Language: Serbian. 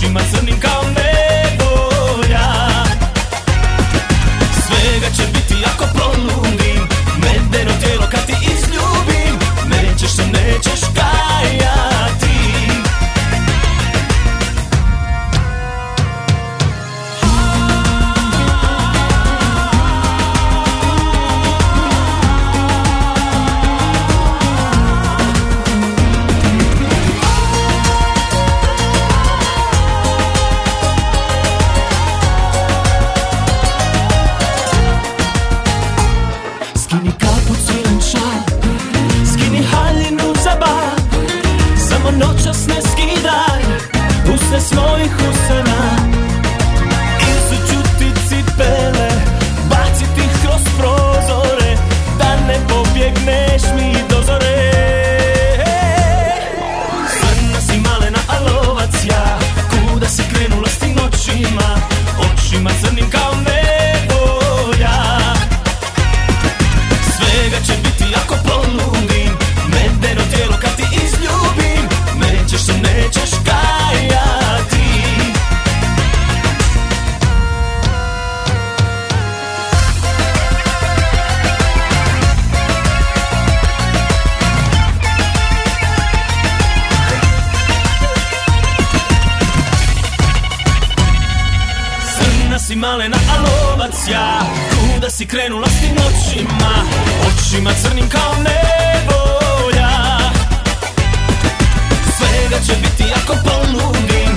očima crnim kao nevolja. Svega će biti ako poludim, medeno tijelo kad ti izljubim, nećeš se, nećeš kajati. Skini kaput, svilen šal, skini haljinu za bar, samo noćas ne skidaj usne s mojih usana. Izuću ti cipele, baciti kroz prozore, da ne pobjegneš mi do zore. Crna si malena, a lovac ja, kuda si krenula s tim očima, očima crnim kao nevolja. Svega će biti ako poludim, medeno tijelo kad ti izljubim, nećeš se, nećeš kajati. Crna si malena, a lovac ja, kuda si krenula s tim očima, očima crnim kao nevolja. Svega će biti ako poludim,